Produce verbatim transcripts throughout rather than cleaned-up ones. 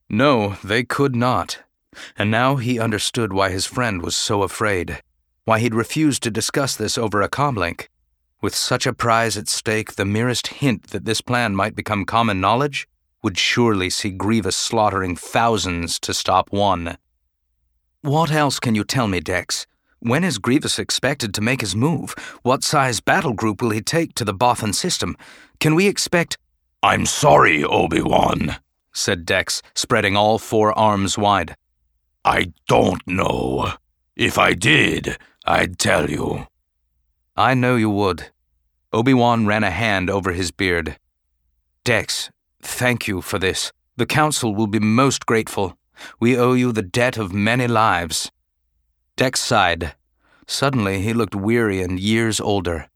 No, they could not. And now he understood why his friend was so afraid, why he'd refused to discuss this over a comlink. With such a prize at stake, the merest hint that this plan might become common knowledge would surely see Grievous slaughtering thousands to stop one. What else can you tell me, Dex? When is Grievous expected to make his move? What size battle group will he take to the Bothan system? Can we expect— I'm sorry, Obi-Wan, said Dex, spreading all four arms wide. I don't know. If I did, I'd tell you. I know you would. Obi-Wan ran a hand over his beard. Dex, thank you for this. The Council will be most grateful. We owe you the debt of many lives. Dex sighed. Suddenly he looked weary and years older.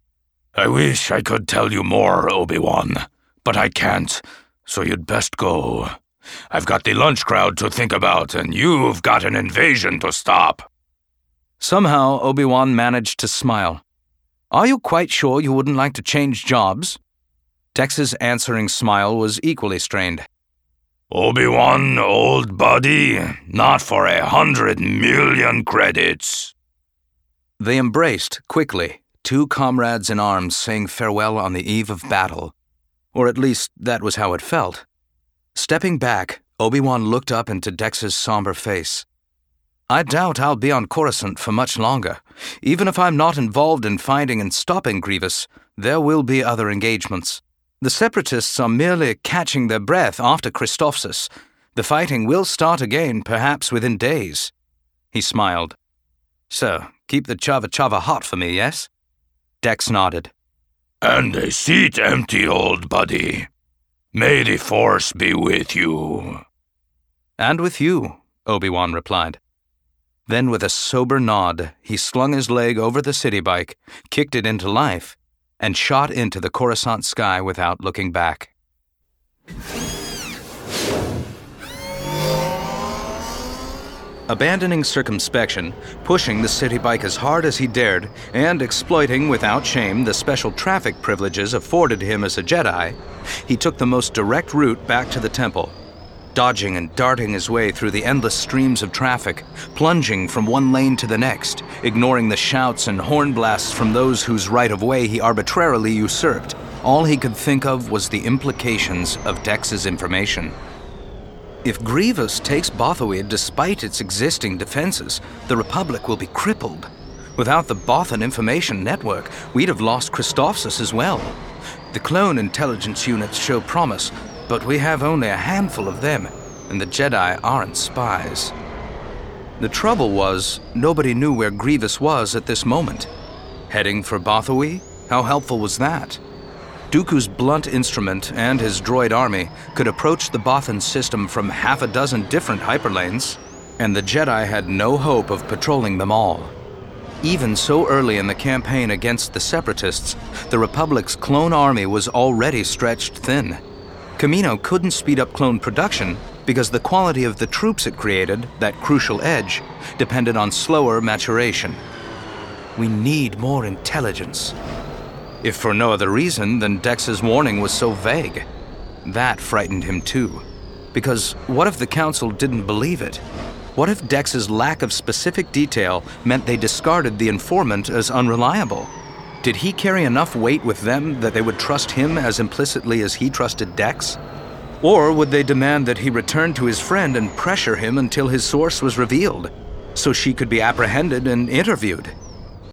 I wish I could tell you more, Obi-Wan, but I can't, so you'd best go. I've got the lunch crowd to think about, and you've got an invasion to stop. Somehow Obi-Wan managed to smile. Are you quite sure you wouldn't like to change jobs? Dex's answering smile was equally strained. Obi-Wan, old buddy, not for a hundred million credits. They embraced quickly, two comrades in arms saying farewell on the eve of battle. Or at least that was how it felt. Stepping back, Obi-Wan looked up into Dex's somber face. I doubt I'll be on Coruscant for much longer. Even if I'm not involved in finding and stopping Grievous, there will be other engagements. The Separatists are merely catching their breath after Christophsis. The fighting will start again, perhaps within days. He smiled. So, keep the Chava Chava hot for me, yes? Dex nodded. And a seat empty, old buddy. May the Force be with you. And with you, Obi-Wan replied. Then with a sober nod, he slung his leg over the city bike, kicked it into life, and shot into the Coruscant sky without looking back. Abandoning circumspection, pushing the city bike as hard as he dared, and exploiting without shame the special traffic privileges afforded him as a Jedi, he took the most direct route back to the temple, dodging and darting his way through the endless streams of traffic, plunging from one lane to the next, ignoring the shouts and horn blasts from those whose right-of-way he arbitrarily usurped. All he could think of was the implications of Dex's information. If Grievous takes Bothoid despite its existing defenses, the Republic will be crippled. Without the Bothan Information Network, we'd have lost Christophsis as well. The clone intelligence units show promise, but we have only a handful of them, and the Jedi aren't spies. The trouble was, nobody knew where Grievous was at this moment. Heading for Bothoe? How helpful was that? Dooku's blunt instrument and his droid army could approach the Bothan system from half a dozen different hyperlanes, and the Jedi had no hope of patrolling them all. Even so early in the campaign against the Separatists, the Republic's clone army was already stretched thin. Kamino couldn't speed up clone production because the quality of the troops it created, that crucial edge, depended on slower maturation. We need more intelligence. If for no other reason than Dex's warning was so vague. That frightened him too. Because what if the Council didn't believe it? What if Dex's lack of specific detail meant they discarded the informant as unreliable? Did he carry enough weight with them that they would trust him as implicitly as he trusted Dex? Or would they demand that he return to his friend and pressure him until his source was revealed, so she could be apprehended and interviewed?